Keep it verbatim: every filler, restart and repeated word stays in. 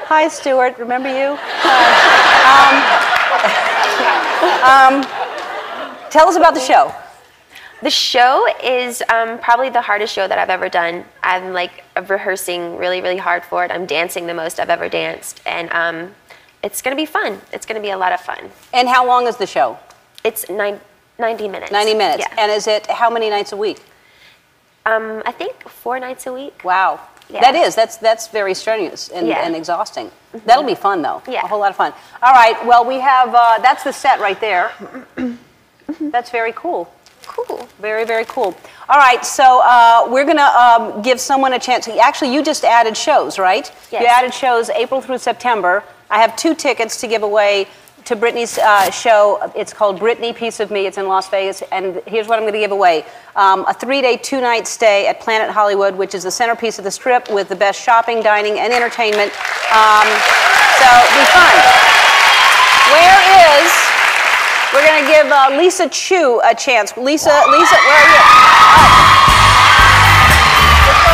Hi, Stuart. Remember you? Um, um, tell us about the show. The show is um, probably the hardest show that I've ever done. I'm like rehearsing really, really hard for it. I'm dancing the most I've ever danced. And um, it's going to be fun. It's going to be a lot of fun. And how long is the show? It's nine, ninety minutes. ninety minutes. Yeah. And is it how many nights a week? Um, I think four nights a week. Wow. Yeah. That is. That's that's very strenuous and, Yeah. and exhausting. Mm-hmm. That'll be fun, though. Yeah. A whole lot of fun. All right. Well, we have, uh, that's the set right there. That's very cool. Cool. Very, very cool. All right, so uh, we're going to um, give someone a chance. Actually, you just added shows, right? Yes. You added shows April through September. I have two tickets to give away to Britney's uh, show. It's called Britney Piece of Me. It's in Las Vegas, and here's what I'm going to give away. Um, a three-day, two-night stay at Planet Hollywood, which is the centerpiece of the Strip with the best shopping, dining, and entertainment. Um, so it'll be fun. Where is... We're going to give uh, Lisa Chu a chance. Lisa, Lisa, where are you? Oh.